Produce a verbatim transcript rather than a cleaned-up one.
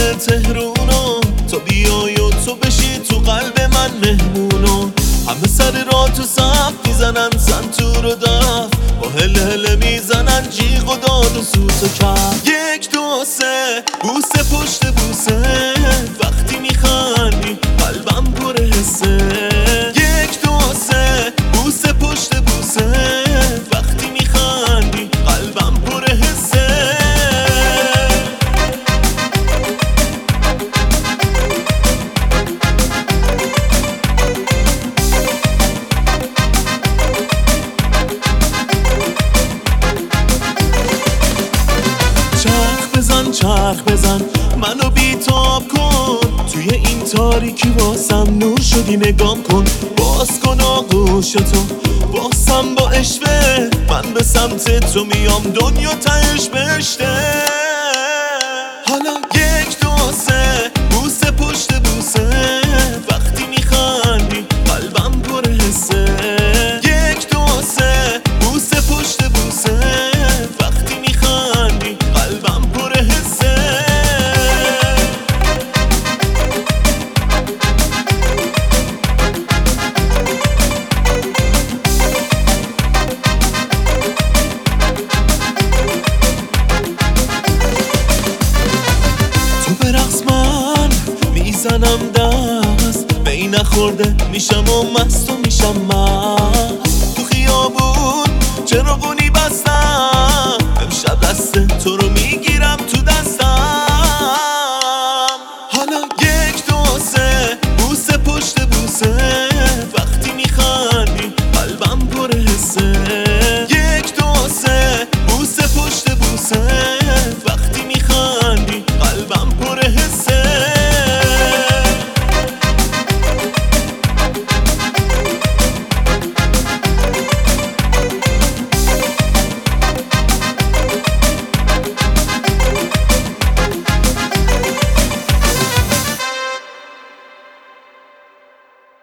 تهرونو تا بیای و تو بشی تو قلب من مهمونو. همه سر راه تو صف میزنن سنتور و دف، با هل هل میزنن جیغ و داد و سوت و کف. یک دو سه بوسه پشت بوسه، وقتی میخندی قلبم پر حسه. یک دو سه بوسه پشت بوسه، وقتی میخندی قلبم پر حسه. چرخ بزن چرخ بزن منو بیتاب کن، توی این تاریکی واسم نور شدی نگام کن. باز کن آغوش تو باسم با اشوه، من به سمت تو میام دنیا تهش بشته. حالا یک دو سه بوسه پشت بوسه، وقتی میخندی قلبم پر حسه. یک دو سه بوسه پشت بوسه، وقتی میخندی قلبم پر حسه. تو به رقص من میزنم دست، می نخورده میشم و مست و میشم مست. تو خیابون چراغونی بستم، امشب دست تو رو میگیرم تو دست.